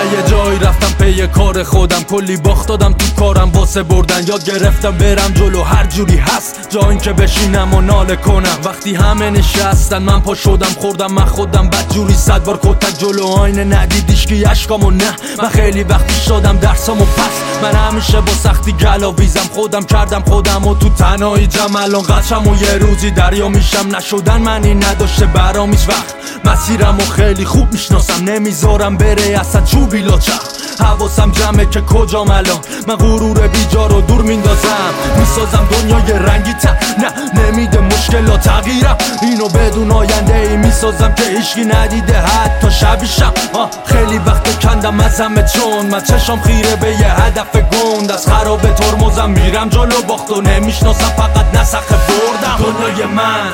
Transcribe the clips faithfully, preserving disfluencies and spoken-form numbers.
یه جایی رفتم پی کار خودم، کلی باخت دادم تو کارم واسه بردن. یاد گرفتم برم جلو هر جوری هست، جا این که بشینم و ناله کنم. وقتی همه نشستن من پا شدم خوردم من خودم بد جوری صد بار کتک جلو آینه ندیدیش که اشکامو نه. من خیلی وقتی شدم درسامو پس، من همیشه با سختی گلاویزم، خودم کردم خودم و تو تنهایی جمع الان قچم و یه روزی دریا میشم. نشدن منی نداشته برام هیچ وقت، مسیرم و خیلی خوب میشناسم، نمیذارم بره اصلا چوبی لاچخ. حواسم جمعه که کجام الان، من غرور بیجا رو دور میندازم، میسازم دنیای رنگی تر. نه نمیده مشکلات تغییرم، اینو بدون آینده ای میسازم که هیچکی ندیده حتی شبیشم. خیلی وقت کندم از همه چون من چشم خیره به یه هدف گند، از خراب ترمزم میرم جلو باخت و نمیشناسم فقط نسخه بردم. دنیای من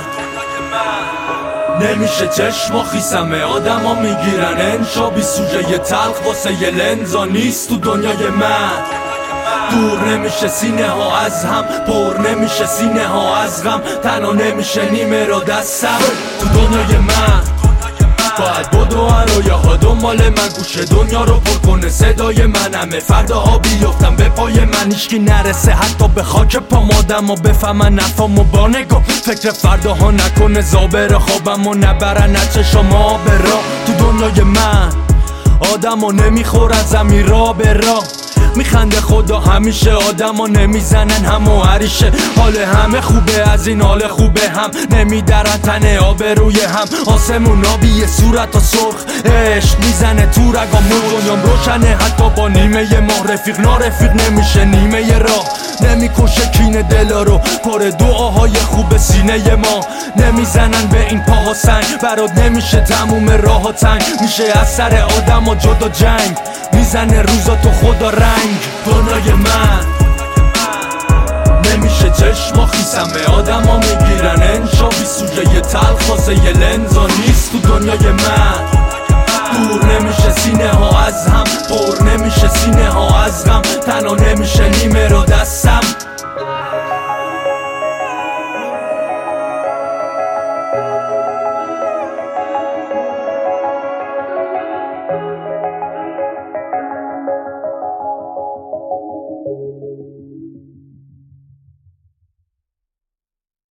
نمیشه چشم و خیسمه، آدم ها میگیرن انشا بی سوژه یه تلخ واسه یه لنزا نیست تو دنیای من. دور نمیشه سینه ها از هم، پر نمیشه سینه ها از غم، تنها نمیشه نیمه را دستم تو دنیای من. باید بدو رویه ها دنبال من، گوش دنیا رو پر کنه صدای من، همه فرداها بیفتم به پای من، هیچکی نرسه حتی به خاک پام، آدم ها بفهمن نفامو با نگاه، فکر فرداها نکنه زابر خوابم و نبرن نه چشما به راه. تو دنیای من آدم ها نمیخورن زمین را به راه، میخنده خدا همیشه، آدم ها نمیزنن هم و هریشه. حال همه خوبه از این حال خوبه هم، نمیدرن تنه آب روی هم، آسمون آبیه صورت ها سرخ، عشق میزنه تو رگامون، دنیام روشنه حتی با نیمه ماه، رفیق نارفیق نمیشه نیمه راه، نمیکشه کینه دلا رو، پر دعاهای خوب سینه ما، نمیزنن به این پاها سنگ، برات نمیشه تموم راه ها تنگ، میشه از سر آدم ها جدا جنگ، میزنه روزا تو خدا رنگ. دنیای من نمیشه چشم و خیسمه، آدم ها میگیرن انشا بی سوژه یه تلخ واسه یه لنزا نیست تو دنیای من. دور نمیشه سینه ها از هم، پر نمیشه سینه ها از غم، تنها نمیشه نیمه رو دستم.